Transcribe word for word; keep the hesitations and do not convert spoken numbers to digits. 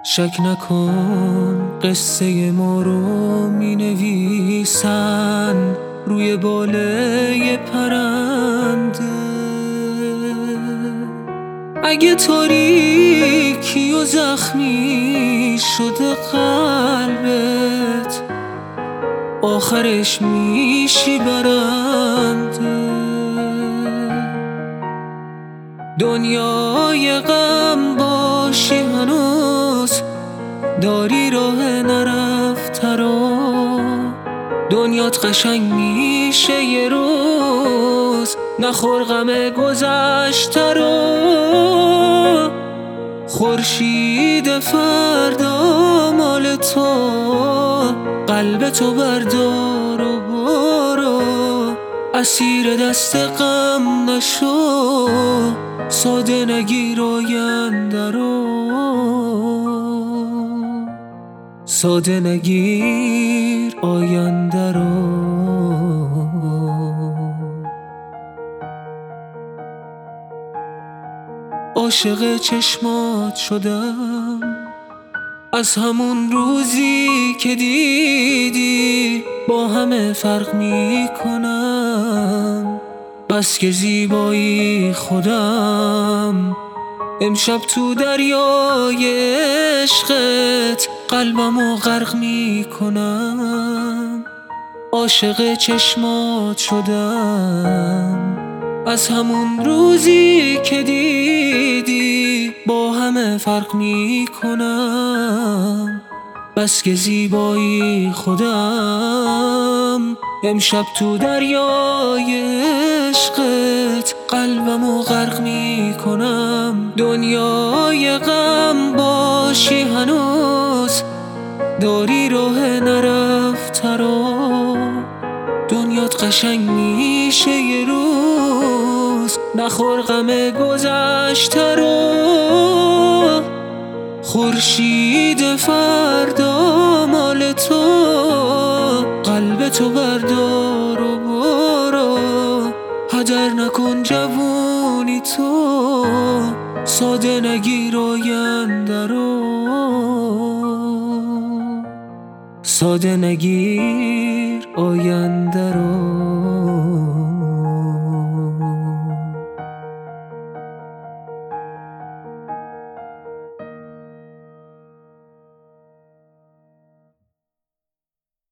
شک نکن قصه ما رو می نویسن روی باله پرنده. اگه تاریکی و زخمی شده قلبت، آخرش میشی برنده. دنیای غم باشی هنوز، داری راه نرفته رو. دنیات قشنگ میشه یه روز، نخور غم گذشته رو. خورشید فردا مال تو، قلب تو بردار و برو. اسیر دست غم نشو، ساده نگیر آینده رو. ساده نگیر آینده رو. عاشق چشمات شدم از همون روزی که دیدی با همه فرق میکنم. بس که زیبایی خودم، امشب تو دریای عشقت قلبمو غرق میکنم. عاشق چشمات شدم از همون روزی که دیدی با همه فرق میکنم. بس که زیبایی خودم، امشب تو دریای عشقت قلبمو غرق میکنم. دنیای غم باشی هنوز، داری راه نرفته رو. دنیات قشنگ میشه یه روز، نخور غم گذشته رو. خورشید فردا مال تو، قلب تو بردار و برو. هدر نکن جوونی تو، ساده نگیر آینده رو. ساده نگیر آینده رو.